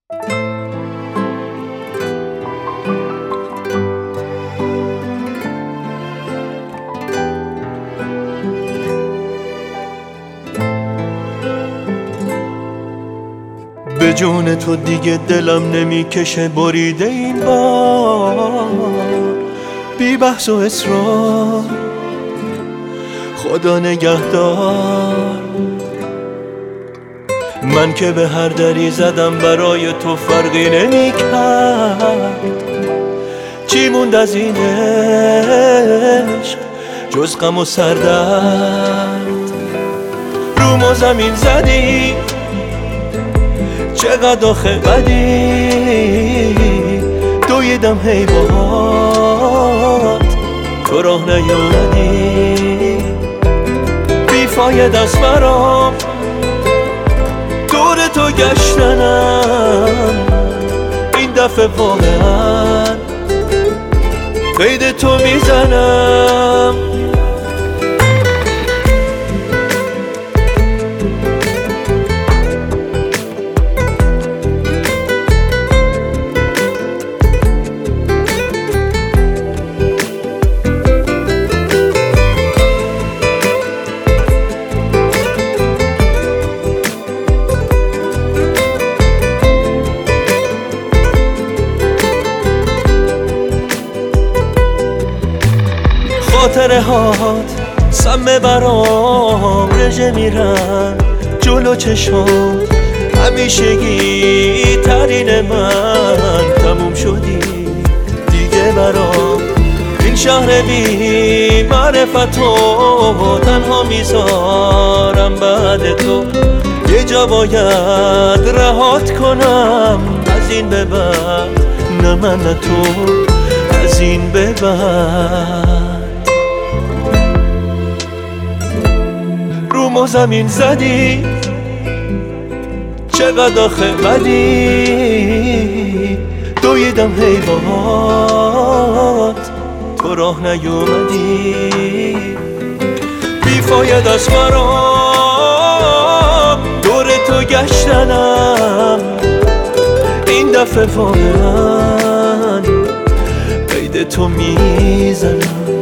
به جون تو دیگه دلم نمیکشه بریده این بار، بی بحث و اصرار خدا نگهدار. من که به هر دری زدم برای تو فرقی نمیکرد، چی موند از این عشق جز غم و سردرد؟ روم و زمین زدی چقدر آخه بدی، دویدم هی باهات تو راه نیومدی. بیفاید است برام دور تو گشتنم، این دفعه واقعا قید تو میزنم. خاطره هات سمه برام رژه میرن جلو چشم، همیشگی ترین من تموم شدی دیگه برام. این شهر بی معرفتو تنها میذارم بعد تو، یه جا باید رهات کنم از این به بعد، نه من نه تو از این به بعد. روم و زمین زدی چقدر آخه بدی، دویدم هی باهات تو راه نیومدی. بیفاید است برام دور تو گشتنم، این دفعه واقعا قید تو میزنم.